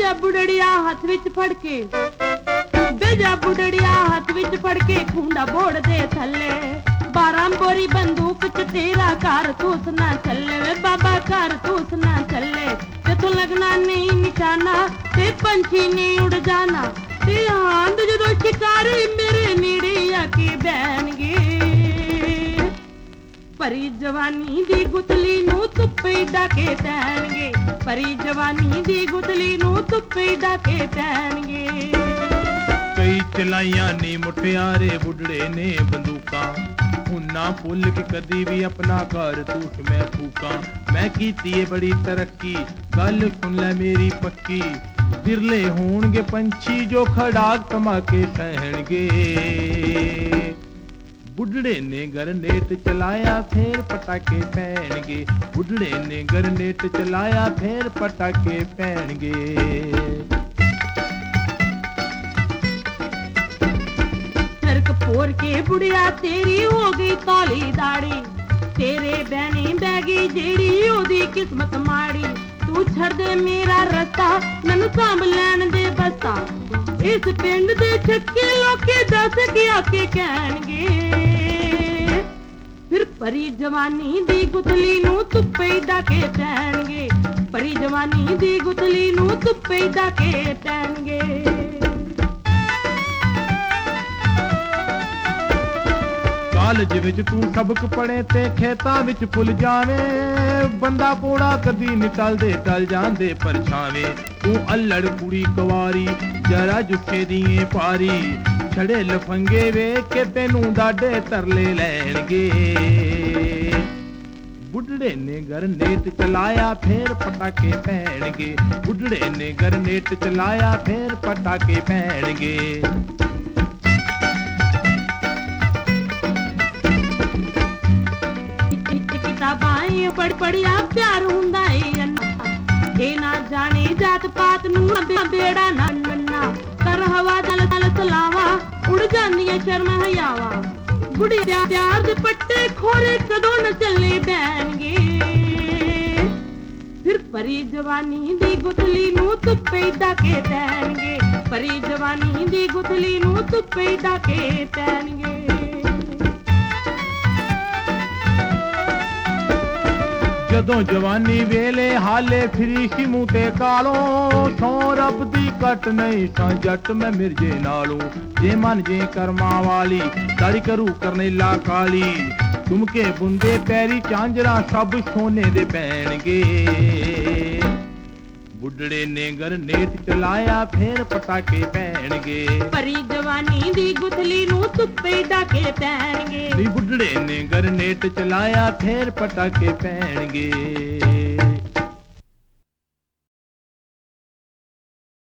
बेजा बुढ़ड़िया हाथ विच फड़ के, बेजा बुढ़ड़िया हाथ विच फड़ के खूंडा बोड़ दे थल्ले। 12 बोरी बंदूक च तेरा कारतूस ना चले वे बाबा, कारतूस ना चले। ते तो लगना नहीं निशाना ते पंछी नहीं उड़ जाना, ते आंद जो शिकारी मेरे नेड़े आके बैणगे। परी जवानी दी गुतली नू धुप्पे डाके पैणगे, परी जवानी दी गुतली नू धुप्पे डाके पैणगे। कई चलाइया नी मुटियारे बुढ़ड़े ने बंदूकां, उन्ना भुल के कदी भी अपना कारतूस मैं फूका। मैं कीती है बड़ी तरक्की, गल सुन ले मेरी पक्की। बिरले होणगे पंछी जो खड़ाक धमाके सहणगे। बुढ़ड़े ने गरनेट चलाया फिर पटाके पैणगे, बुढ़ड़े ने गरनेट चलाया फिर पटाके पैणगे। नरक फोर के बुढ़िया तेरी हो गई काली दाड़ी, तेरे बहनी बैगी जेड़ी ओदी किस्मत माड़ी। तू छड़ दे मेरा रस्ता मैनू सांभ लैण दे बस्ता, इस पिंड दे छक्के लोके दस के आके कहणगे। फिर परी जवानी दी गुतली नू धुप्पे डाके पैणगे, परी जवानी दी गुतली नू धुप्पे डाके पैणगे। कालज विच तू सबक पढ़े ते खेतां विच फुल जावे, बंदा पोड़ा कदी निकल दे टल जांदे परछावे। तू अल्लड़ कुड़ी कवारी जरा जुखे दिए पारी, छड़े लफंगे वेख के तेनू डाडे तरले लैणगे। बुढ़ड़े ने गरनेट चलाया फिर पटाके पैणगे, बुढ़ड़े ने गरनेट चलाया फिर पटाके पैणगे। किताबां पढ़ पढ़िया प्यार हुंदा ए अन्ना, ए ना जाने जात पात नू बेड़ा ना नन्ना। कर हवा दल दल सलावा उड़ जांदियां शर्म हयावा, बुढ़ी प्यार दे पट्टे खोरे कदों न चले बैणगे। फिर परी जवानी दी गुतली नू धुप्पे डाके पैणगे, परी जवानी दी गुतली नू धुप्पे डाके पैणगे। जदों जवानी वेले हाले फिरी सी मुँह ते कालों, सौ रब दी कट नहीं सा जट मैं मिर्जे नालों। जे मन जे कर्मा वाली दाड़ी करू करनेला काली, तुमके बुंदे पैरी झांजरा सब सोने दे पैणगे। बुढ़ड़े ने गरनेट चलाया फिर पटाके पैणगे, परी जवानी दी गुतली नू धुप्पे डाके पैणगे। बुढ़ड़े ने गरनेट चलाया फिर पटाके पैणगे।